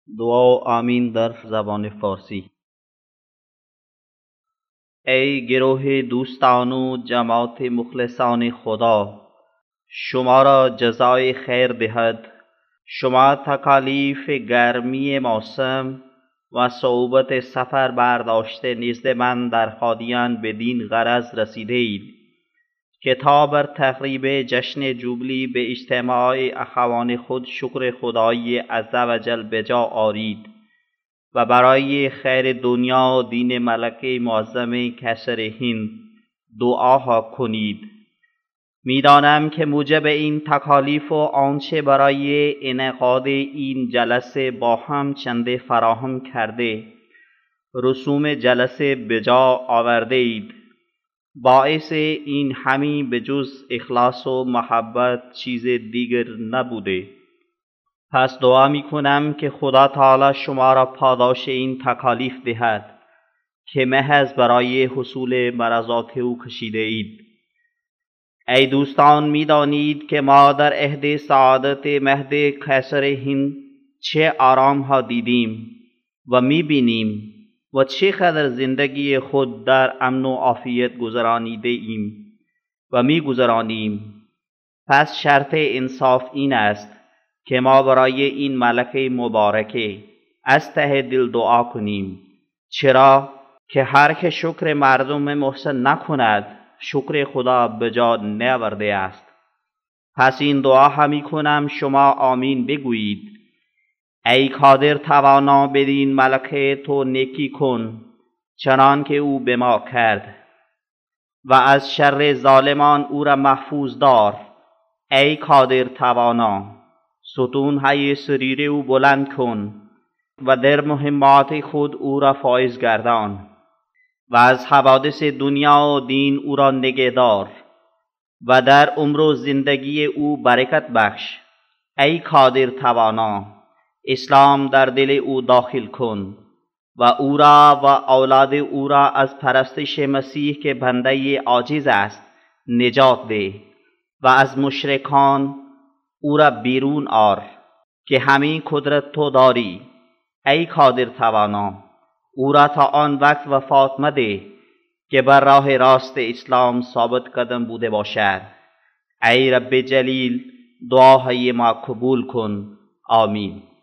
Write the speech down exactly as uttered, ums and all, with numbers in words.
دعا و آمین در زبان فارسی. ای گروه دوستان و جماعت مخلصان خدا، شما را جزای خیر دهد. شما تکالیف گرمی موسم و صعوبت سفر برداشته نزد من در قادیان بدین غرض رسیده اید که تا بر تقریب جشن جوبلی به اجتماع اخوان خود شکر خدای عزوجل بجا آرید و برای خیر دنیا و دین ملک معظم کسر هند دعاها کنید. میدانم که موجب این تکالیف و آنچه برای انعقاد این جلسه با هم چنده فراهم کرده رسوم جلسه بجا آورده اید. باعث این همی به جز اخلاص و محبت چیز دیگر نبوده. پس دعا می کنم که خدا تعالی شما را پاداش این تکالیف دهد که محض برای حصول مرضات او کشیده اید. ای دوستان، می دانید که ما در عهد سعادت مهد کسر هند چه آرام ها دیدیم و می بینیم و چه قدر زندگی خود در امن و عافیت گذرانیده ایم و می گذرانیم. پس شرط انصاف این است که ما برای این ملک مبارکه از ته دل دعا کنیم، چرا که هر که شکر مردم محسن نکند شکر خدا بجا نیاورده است. پس این دعا همی کنم شما آمین بگویید. ای قادر توانا بدین ملک تو نیکی کن چنان که او به ما کرد و از شر ظالمان او را محفوظ دار. ای قادر توانا ستون های سریر او بلند کن و در مهمات خود او را فایز گردان و از حوادث دنیا و دین او را نگهدار و در عمر و زندگی او برکت بخش. ای قادر توانا اسلام در دل او داخل کن و او را و اولاد او را از پرستش مسیح که بنده عاجز است نجات ده و از مشرکان او را بیرون آر که همین قدرت تو داری. ای قادر توانا او را تا آن وقت وفات مده که بر راه راست اسلام ثابت قدم بوده باشد. ای رب جلیل دعاهای ما قبول کن. آمین.